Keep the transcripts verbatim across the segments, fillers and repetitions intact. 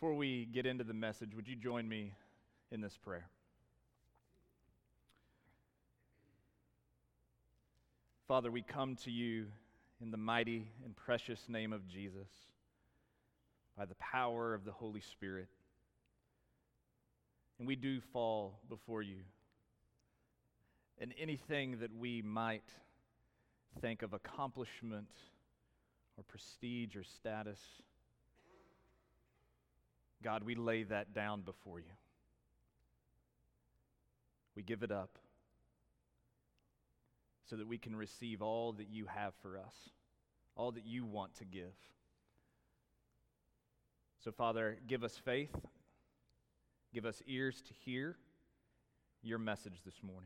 Before we get into the message, would you join me in this prayer? Father, we come to you in the mighty and precious name of Jesus, by the power of the Holy Spirit. And we do fall before you. And anything that we might think of accomplishment or prestige or status, God, we lay that down before you. We give it up so that we can receive all that you have for us, all that you want to give. So, Father, give us faith, give us ears to hear your message this morning.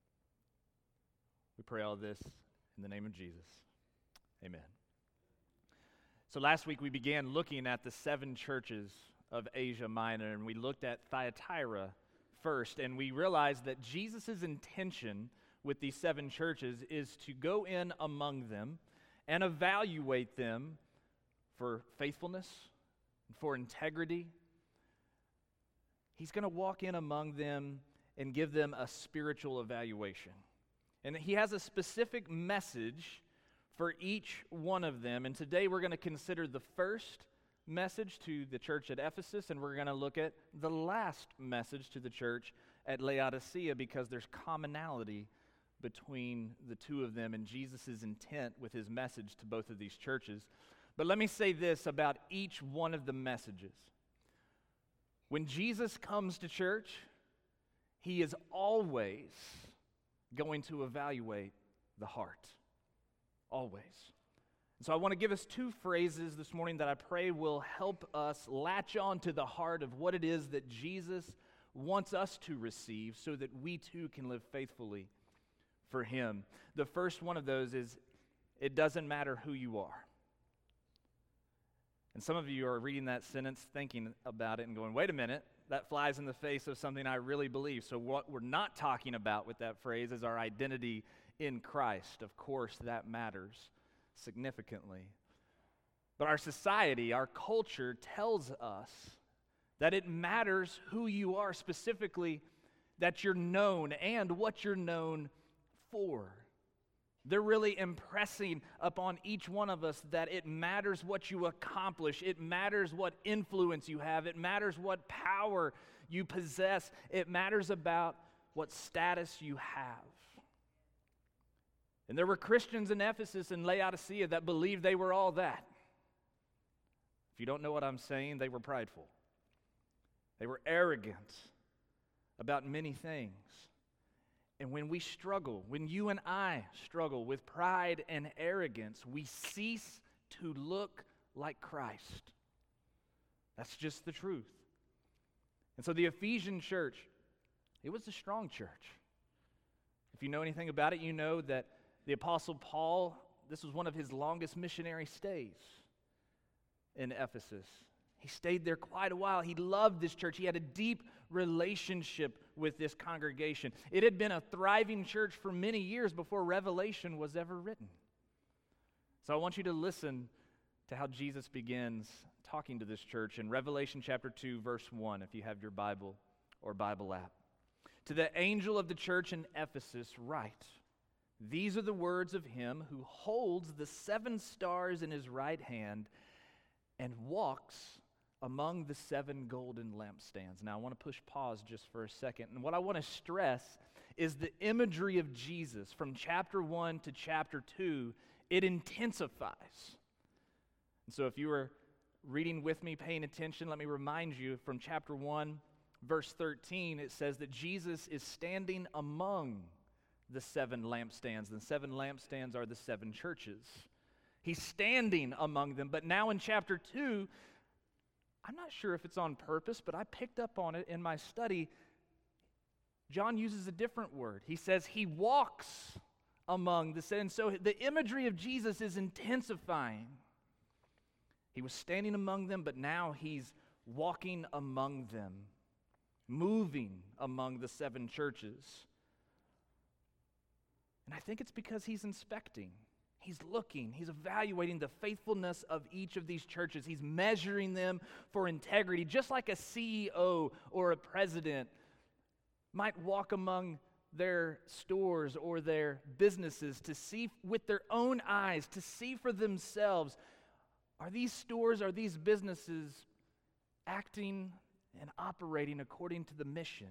We pray all this in the name of Jesus. Amen. So last week we began looking at the seven churches of Asia Minor, and we looked at Thyatira first, and we realized that Jesus' intention with these seven churches is to go in among them and evaluate them for faithfulness, for integrity. He's going to walk in among them and give them a spiritual evaluation. And he has a specific message for each one of them. And today we're going to consider the first message to the church at Ephesus, and we're going to look at the last message to the church at Laodicea, because there's commonality between the two of them and Jesus' intent with his message to both of these churches. But let me say this about each one of the messages. When Jesus comes to church, he is always going to evaluate the heart. Always. So I want to give us two phrases this morning that I pray will help us latch on to the heart of what it is that Jesus wants us to receive so that we too can live faithfully for him. The first one of those is, it doesn't matter who you are. And some of you are reading that sentence, thinking about it and going, wait a minute, that flies in the face of something I really believe. So what we're not talking about with that phrase is our identity in Christ. Of course, that matters significantly. But our society, our culture tells us that it matters who you are, specifically that you're known and what you're known for. They're really impressing upon each one of us that it matters what you accomplish. It matters what influence you have. It matters what power you possess. It matters about what status you have. And there were Christians in Ephesus and Laodicea that believed they were all that. If you don't know what I'm saying, they were prideful. They were arrogant about many things. And when we struggle, when you and I struggle with pride and arrogance, we cease to look like Christ. That's just the truth. And so the Ephesian church, it was a strong church. If you know anything about it, you know that the Apostle Paul, this was one of his longest missionary stays in Ephesus. He stayed there quite a while. He loved this church. He had a deep relationship with this congregation. It had been a thriving church for many years before Revelation was ever written. So I want you to listen to how Jesus begins talking to this church in Revelation chapter two, verse one, if you have your Bible or Bible app. To the angel of the church in Ephesus write, these are the words of him who holds the seven stars in his right hand and walks among the seven golden lampstands. Now, I want to push pause just for a second. And what I want to stress is the imagery of Jesus from chapter one to chapter two. It intensifies. And so if you were reading with me, paying attention, let me remind you from chapter one, verse thirteen, it says that Jesus is standing among the seven lampstands. The seven lampstands are the seven churches. He's standing among them. But now in chapter two, I'm not sure if it's on purpose, but I picked up on it in my study. John uses a different word. He says he walks among the seven. So the imagery of Jesus is intensifying. He was standing among them, but now he's walking among them, moving among the seven churches. And I think it's because he's inspecting. He's looking, he's evaluating the faithfulness of each of these churches. He's measuring them for integrity, just like a C E O or a president might walk among their stores or their businesses to see with their own eyes, to see for themselves, are these stores, are these businesses acting and operating according to the mission?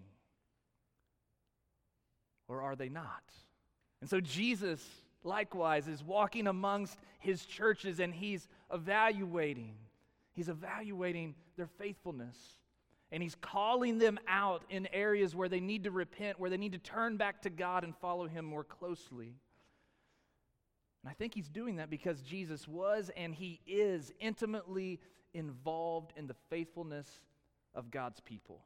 Or are they not? And so Jesus, likewise, is walking amongst his churches and he's evaluating. He's evaluating their faithfulness. And he's calling them out in areas where they need to repent, where they need to turn back to God and follow him more closely. And I think he's doing that because Jesus was and he is intimately involved in the faithfulness of God's people.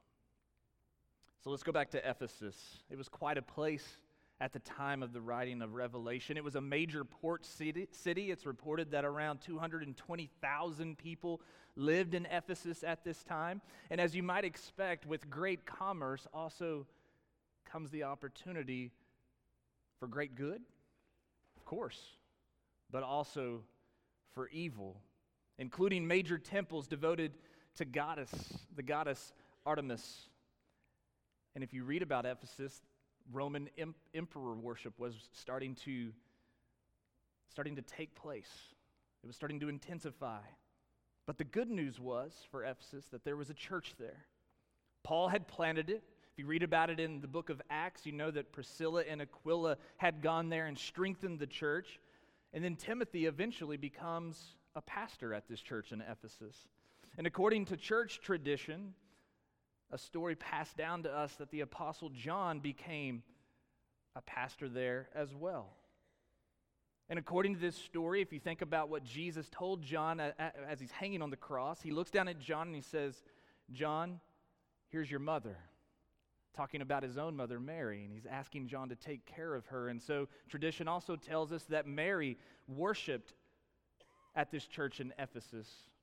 So let's go back to Ephesus. It was quite a place at the time of the writing of Revelation. It was a major port city. city. It's reported that around two hundred twenty thousand people lived in Ephesus at this time. And as you might expect, with great commerce also comes the opportunity for great good, of course, but also for evil, including major temples devoted to goddess, the goddess Artemis. And if you read about Ephesus, Roman em- emperor worship was starting to starting to take place. It was starting to intensify. But the good news was for Ephesus that there was a church there. Paul had planted it. If you read about it in the book of Acts, you know that Priscilla and Aquila had gone there and strengthened the church. And then Timothy eventually becomes a pastor at this church in Ephesus. And according to church tradition, a story passed down to us that the Apostle John became a pastor there as well. And according to this story, if you think about what Jesus told John as he's hanging on the cross, he looks down at John and he says, "John, here's your mother." Talking about his own mother, Mary, and he's asking John to take care of her. And so tradition also tells us that Mary worshiped at this church in Ephesus.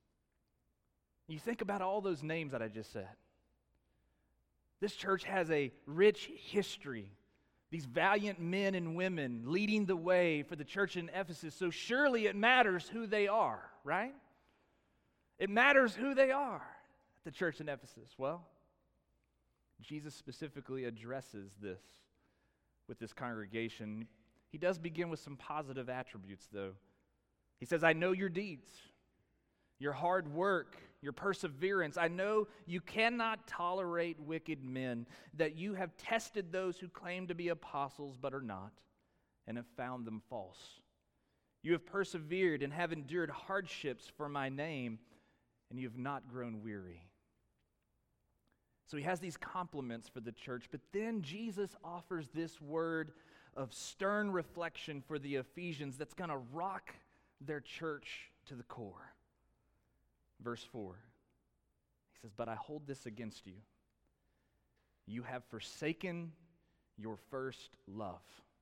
You think about all those names that I just said. This church has a rich history. These valiant men and women leading the way for the church in Ephesus. So surely it matters who they are, right? It matters who they are at the church in Ephesus. Well, Jesus specifically addresses this with this congregation. He does begin with some positive attributes, though. He says, "I know your deeds, your hard work, your perseverance. I know you cannot tolerate wicked men, that you have tested those who claim to be apostles but are not, and have found them false. You have persevered and have endured hardships for my name, and you have not grown weary." So he has these compliments for the church, but then Jesus offers this word of stern reflection for the Ephesians that's going to rock their church to the core. Verse four, he says, "But I hold this against you. You have forsaken your first love."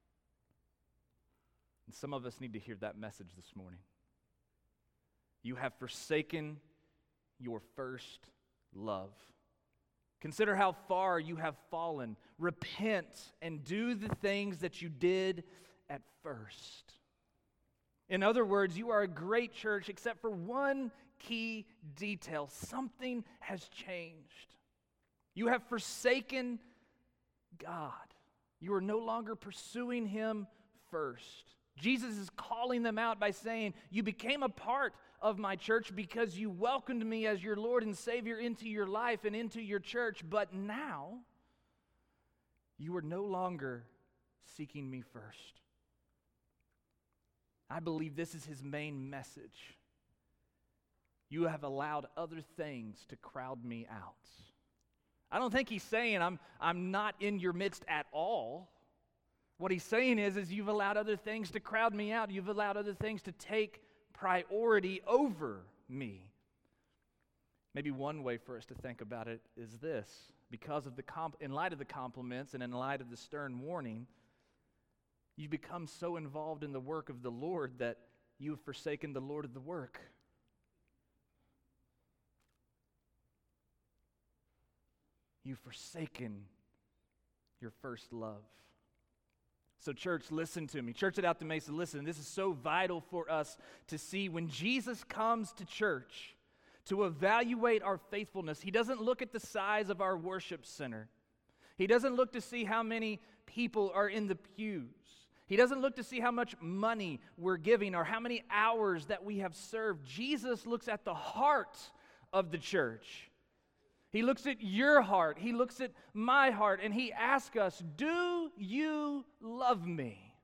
And some of us need to hear that message this morning. You have forsaken your first love. Consider how far you have fallen. Repent and do the things that you did at first. In other words, you are a great church except for one key detail. Something has changed. You have forsaken God. You are no longer pursuing Him first. Jesus is calling them out by saying, you became a part of my church because you welcomed me as your Lord and Savior into your life and into your church, but now you are no longer seeking me first. I believe this is his main message. You have allowed other things to crowd me out. I don't think he's saying I'm, I'm not in your midst at all. What he's saying is, is you've allowed other things to crowd me out. You've allowed other things to take priority over me. Maybe one way for us to think about it is this. Because of the comp- in light of the compliments and in light of the stern warning, you've become so involved in the work of the Lord that you've forsaken the Lord of the work. You've forsaken your first love. So church, listen to me. Church at Alta Mesa, listen. This is so vital for us to see. When Jesus comes to church to evaluate our faithfulness, he doesn't look at the size of our worship center. He doesn't look to see how many people are in the pews. He doesn't look to see how much money we're giving or how many hours that we have served. Jesus looks at the heart of the church. He looks at your heart. He looks at my heart, and he asks us, do you love me?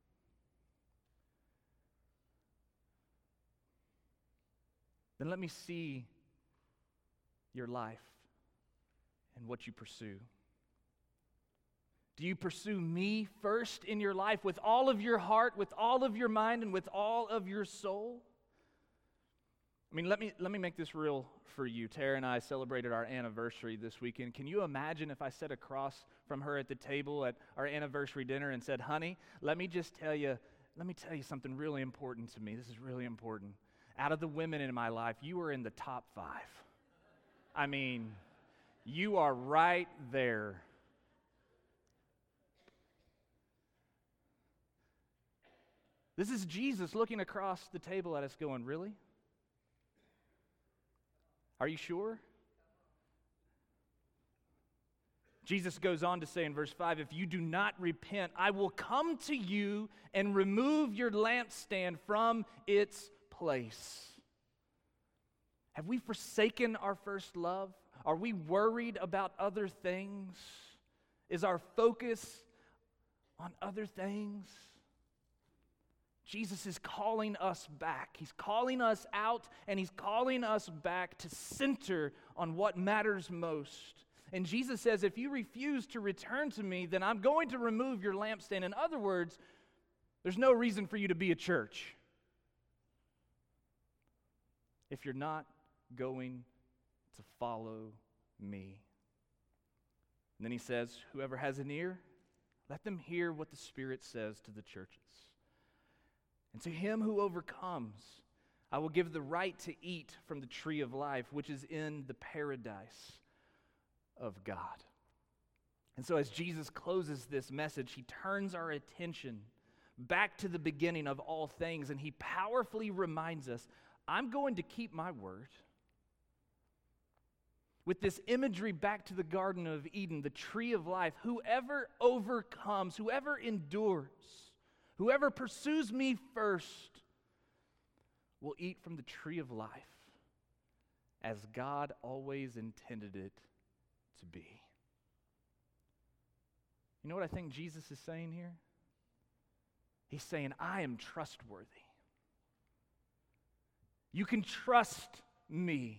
Then let me see your life and what you pursue. Do you pursue me first in your life with all of your heart, with all of your mind, and with all of your soul? I mean, let me let me make this real for you. Tara and I celebrated our anniversary this weekend. Can you imagine if I sat across from her at the table at our anniversary dinner and said, honey, let me just tell you, let me tell you something really important to me. This is really important. Out of the women in my life, you are in the top five. I mean, you are right there. This is Jesus looking across the table at us going, really? Are you sure? Jesus goes on to say in verse five, if you do not repent, I will come to you and remove your lampstand from its place. Have we forsaken our first love? Are we worried about other things? Is our focus on other things? Jesus is calling us back. He's calling us out, and he's calling us back to center on what matters most. And Jesus says, if you refuse to return to me, then I'm going to remove your lampstand. In other words, there's no reason for you to be a church if you're not going to follow me. And then he says, whoever has an ear, let them hear what the Spirit says to the churches. And to him who overcomes, I will give the right to eat from the tree of life, which is in the paradise of God. And so as Jesus closes this message, he turns our attention back to the beginning of all things, and he powerfully reminds us, I'm going to keep my word. With this imagery back to the Garden of Eden, the tree of life, whoever overcomes, whoever endures, whoever pursues me first will eat from the tree of life as God always intended it to be. You know what I think Jesus is saying here? He's saying, I am trustworthy. You can trust me.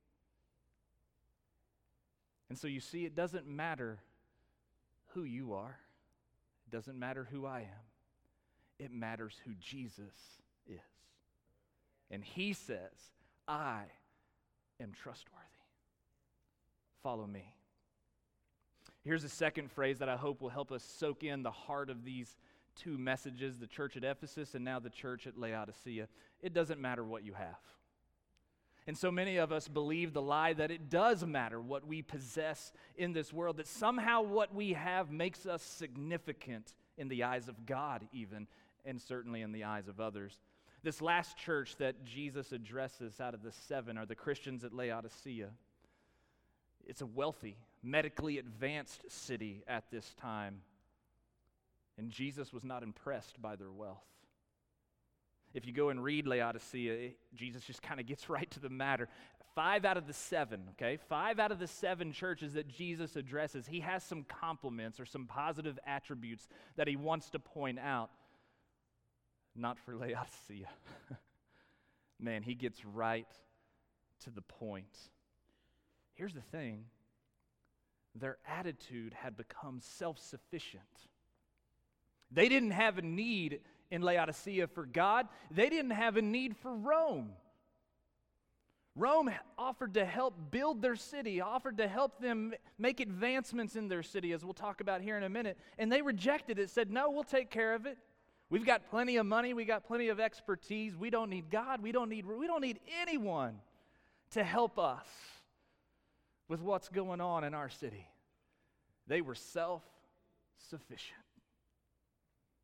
And so you see, it doesn't matter who you are. It doesn't matter who I am. It matters who Jesus is. And he says, I am trustworthy. Follow me. Here's a second phrase that I hope will help us soak in the heart of these two messages, the church at Ephesus and now the church at Laodicea. It doesn't matter what you have. And so many of us believe the lie that it does matter what we possess in this world, that somehow what we have makes us significant in the eyes of God even, and certainly in the eyes of others. This last church that Jesus addresses out of the seven are the Christians at Laodicea. It's a wealthy, medically advanced city at this time, and Jesus was not impressed by their wealth. If you go and read Laodicea, it, Jesus just kind of gets right to the matter. Five out of the seven, okay? Five out of the seven churches that Jesus addresses, he has some compliments or some positive attributes that he wants to point out. Not for Laodicea. Man, he gets right to the point. Here's the thing. Their attitude had become self-sufficient. They didn't have a need in Laodicea for God. They didn't have a need for Rome. Rome offered to help build their city, offered to help them make advancements in their city, as we'll talk about here in a minute. And they rejected it, said, no, we'll take care of it. We've got plenty of money. We got plenty of expertise. We don't need God. We don't need, we don't need anyone to help us with what's going on in our city. They were self-sufficient.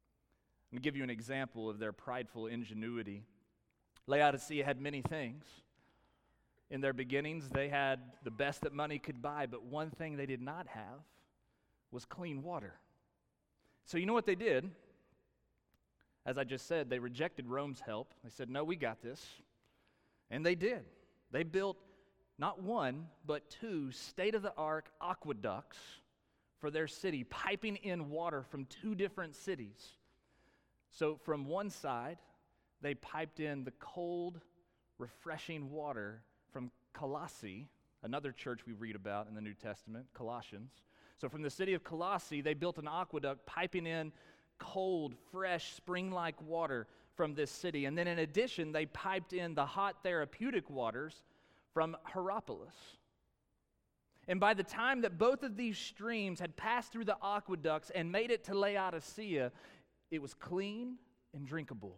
Let me give you an example of their prideful ingenuity. Laodicea had many things. In their beginnings, they had the best that money could buy, but one thing they did not have was clean water. So you know what they did? As I just said, they rejected Rome's help. They said, no, we got this. And they did. They built not one, but two state-of-the-art aqueducts for their city, piping in water from two different cities. So from one side, they piped in the cold, refreshing water from Colossae, another church we read about in the New Testament, Colossians. So from the city of Colossae, they built an aqueduct piping in cold, fresh, spring-like water from this city. And then in addition, they piped in the hot therapeutic waters from Hierapolis. And by the time that both of these streams had passed through the aqueducts and made it to Laodicea, it was clean and drinkable,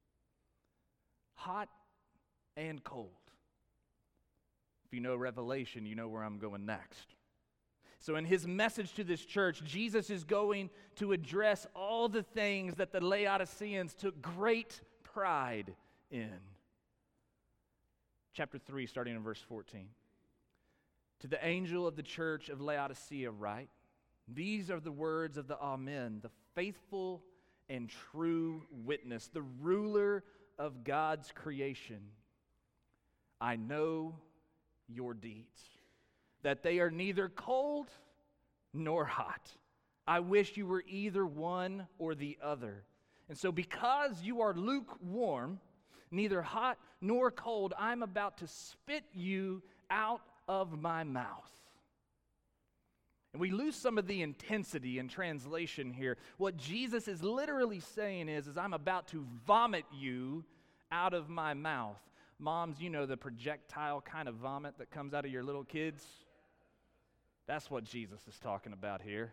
hot and cold. If you know Revelation, you know where I'm going next. So in his message to this church, Jesus is going to address all the things that the Laodiceans took great pride in. Chapter three, starting in verse fourteen. To the angel of the church of Laodicea write, these are the words of the Amen, the faithful and true witness, the ruler of God's creation. I know your deeds, that they are neither cold nor hot. I wish you were either one or the other. And so because you are lukewarm, neither hot nor cold, I'm about to spit you out of my mouth. And we lose some of the intensity in translation here. What Jesus is literally saying is, is I'm about to vomit you out of my mouth. Moms, you know the projectile kind of vomit that comes out of your little kids? That's what Jesus is talking about here.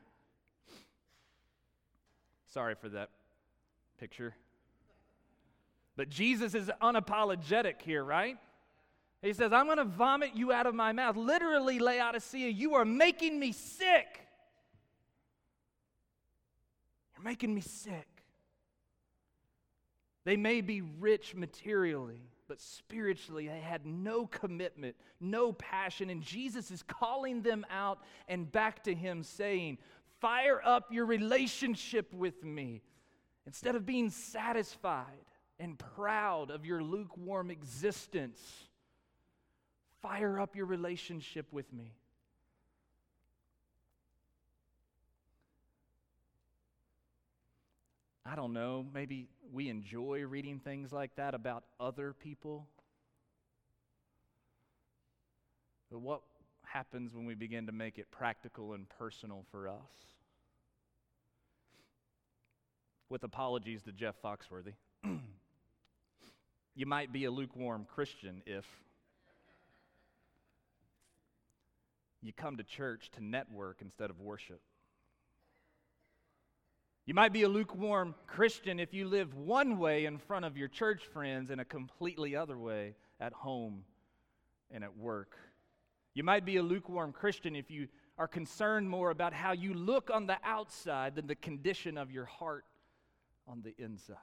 Sorry for that picture. But Jesus is unapologetic here, right? He says, I'm going to vomit you out of my mouth. Literally, Laodicea, you are making me sick. You're making me sick. They may be rich materially, but spiritually they had no commitment, no passion. And Jesus is calling them out and back to him saying, fire up your relationship with me. Instead of being satisfied and proud of your lukewarm existence, fire up your relationship with me. I don't know, maybe we enjoy reading things like that about other people. But what happens when we begin to make it practical and personal for us? With apologies to Jeff Foxworthy, you might be a lukewarm Christian if you come to church to network instead of worship. You might be a lukewarm Christian if you live one way in front of your church friends and a completely other way at home and at work. You might be a lukewarm Christian if you are concerned more about how you look on the outside than the condition of your heart on the inside.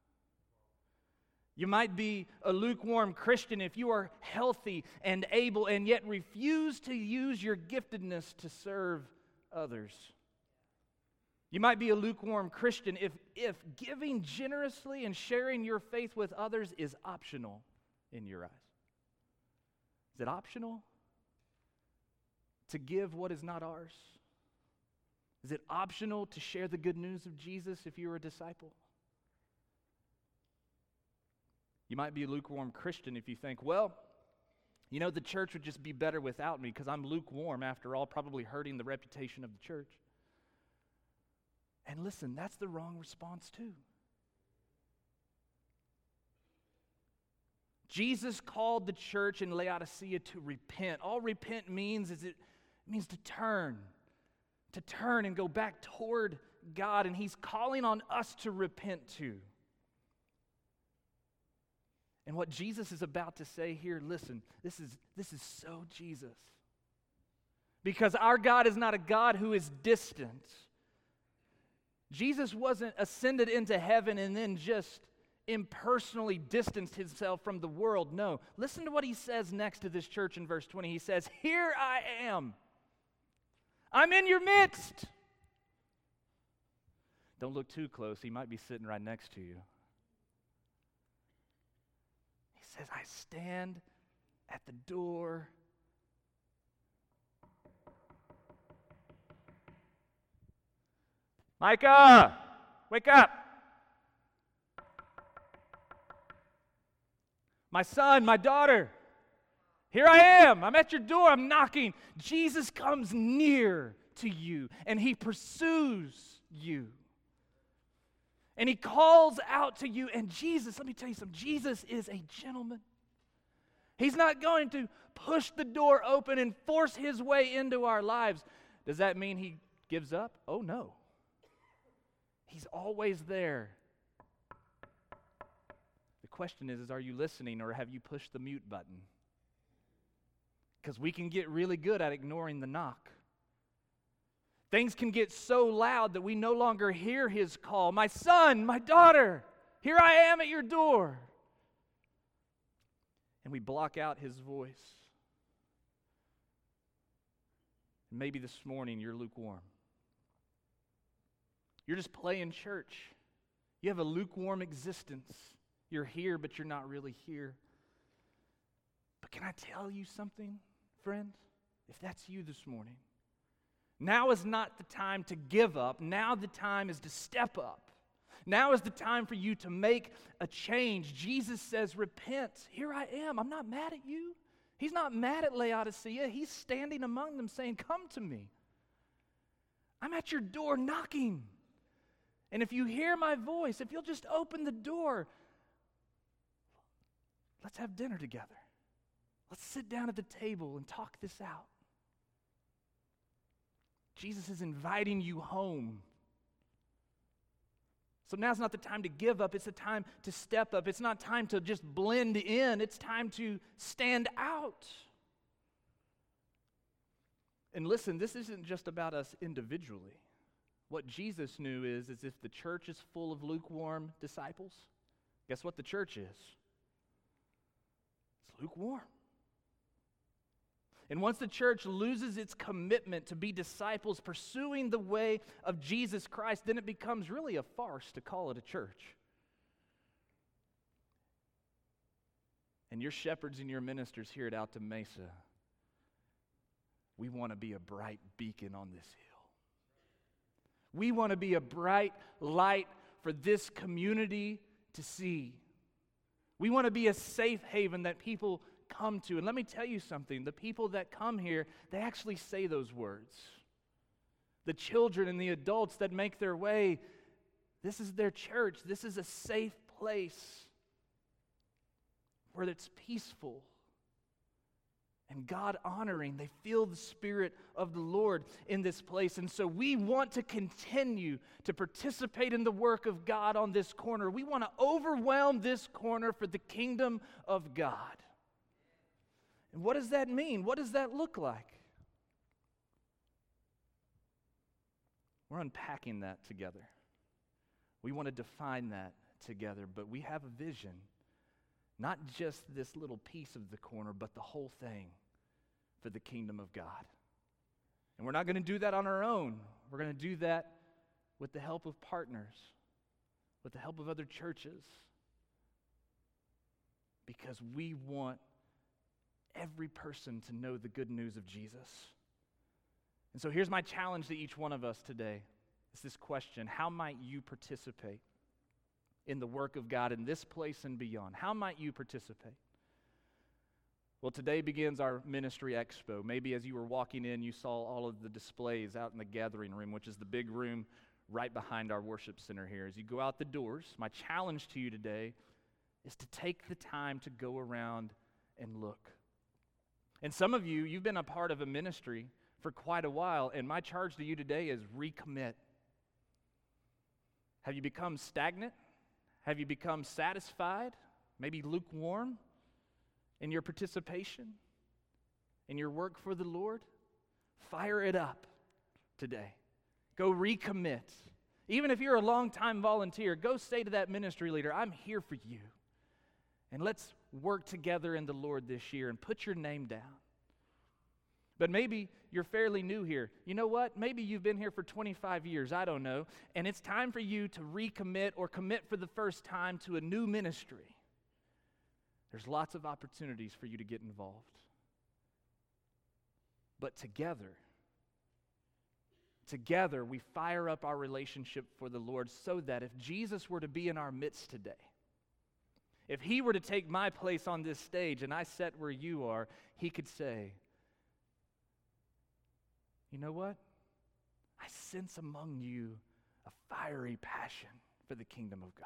You might be a lukewarm Christian if you are healthy and able and yet refuse to use your giftedness to serve others. You might be a lukewarm Christian if, if giving generously and sharing your faith with others is optional in your eyes. Is it optional to give what is not ours? Is it optional to share the good news of Jesus if you're a disciple? You might be a lukewarm Christian if you think, well, you know, the church would just be better without me because I'm lukewarm after all, probably hurting the reputation of the church. And listen, that's the wrong response too. Jesus called the church in Laodicea to repent. All repent means is it, it means to turn, to turn and go back toward God, and he's calling on us to repent too. And what Jesus is about to say here, listen, this is this is so Jesus. Because our God is not a God who is distant. Jesus wasn't ascended into heaven and then just impersonally distanced himself from the world. No. Listen to what he says next to this church in verse twenty. He says, "Here I am. I'm in your midst." Don't look too close. He might be sitting right next to you. He says, "I stand at the door." Micah, wake up. My son, my daughter, here I am. I'm at your door. I'm knocking. Jesus comes near to you, and he pursues you. And he calls out to you. And Jesus, let me tell you something. Jesus is a gentleman. He's not going to push the door open and force his way into our lives. Does that mean he gives up? Oh, no. He's always there. The question is, is are you listening, or have you pushed the mute button? Because we can get really good at ignoring the knock. Things can get so loud that we no longer hear his call. My son, my daughter, here I am at your door. And we block out his voice. Maybe this morning you're lukewarm. You're just playing church. You have a lukewarm existence. You're here, but you're not really here. But can I tell you something, friend? If that's you this morning, now is not the time to give up. Now the time is to step up. Now is the time for you to make a change. Jesus says, repent. Here I am. I'm not mad at you. He's not mad at Laodicea. He's standing among them saying, come to me. I'm at your door knocking. And if you hear my voice, if you'll just open the door, let's have dinner together. Let's sit down at the table and talk this out. Jesus is inviting you home. So now's not the time to give up. It's the time to step up. It's not time to just blend in. It's time to stand out. And listen, this isn't just about us individually. What Jesus knew is, is if the church is full of lukewarm disciples, guess what the church is? It's lukewarm. And once the church loses its commitment to be disciples pursuing the way of Jesus Christ, then it becomes really a farce to call it a church. And your shepherds and your ministers here at Alta Mesa, we want to be a bright beacon on this hill. We want to be a bright light for this community to see. We want to be a safe haven that people come to. And let me tell you something. The people that come here, they actually say those words. The children and the adults that make their way, this is their church. This is a safe place where it's peaceful and God-honoring. They feel the Spirit of the Lord in this place. And so we want to continue to participate in the work of God on this corner. We want to overwhelm this corner for the kingdom of God. And what does that mean? What does that look like? We're unpacking that together. We want to define that together, but we have a vision. Not just this little piece of the corner, but the whole thing for the kingdom of God. And we're not going to do that on our own. We're going to do that with the help of partners, with the help of other churches, because we want every person to know the good news of Jesus. And so here's my challenge to each one of us today. It's this question: how might you participate in the work of God in this place and beyond? How might you participate? Well, today begins our ministry expo. Maybe as you were walking in, you saw all of the displays out in the gathering room, which is the big room right behind our worship center here. As you go out the doors, my challenge to you today is to take the time to go around and look. And some of you, you've been a part of a ministry for quite a while, and my charge to you today is recommit. Have you become stagnant? Have you become satisfied, maybe lukewarm in your participation, in your work for the Lord? Fire it up today. Go recommit. Even if you're a long-time volunteer, go say to that ministry leader, I'm here for you. And let's work together in the Lord this year and put your name down. But maybe you're fairly new here. You know what? Maybe you've been here for twenty-five years. I don't know. And it's time for you to recommit or commit for the first time to a new ministry. There's lots of opportunities for you to get involved. But together, together we fire up our relationship for the Lord so that if Jesus were to be in our midst today, if he were to take my place on this stage and I sat where you are, he could say, you know what? I sense among you a fiery passion for the kingdom of God.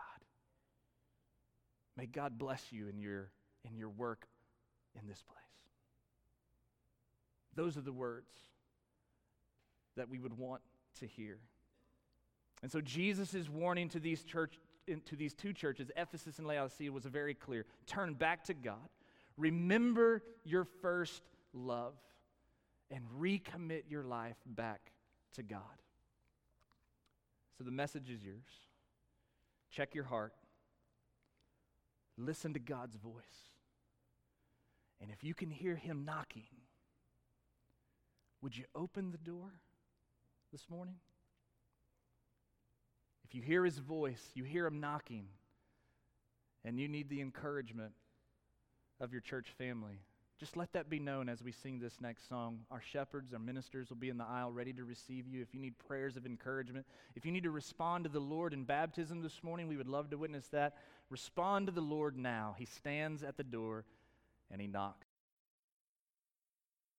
May God bless you in your, in your work in this place. Those are the words that we would want to hear. And so Jesus' warning to these church, to these two churches, Ephesus and Laodicea, was very clear. Turn back to God. Remember your first love. And recommit your life back to God. So the message is yours. Check your heart. Listen to God's voice. And if you can hear him knocking, would you open the door this morning? If you hear his voice, you hear him knocking, and you need the encouragement of your church family, just let that be known as we sing this next song. Our shepherds, our ministers will be in the aisle ready to receive you. If you need prayers of encouragement, if you need to respond to the Lord in baptism this morning, we would love to witness that. Respond to the Lord now. He stands at the door and he knocks.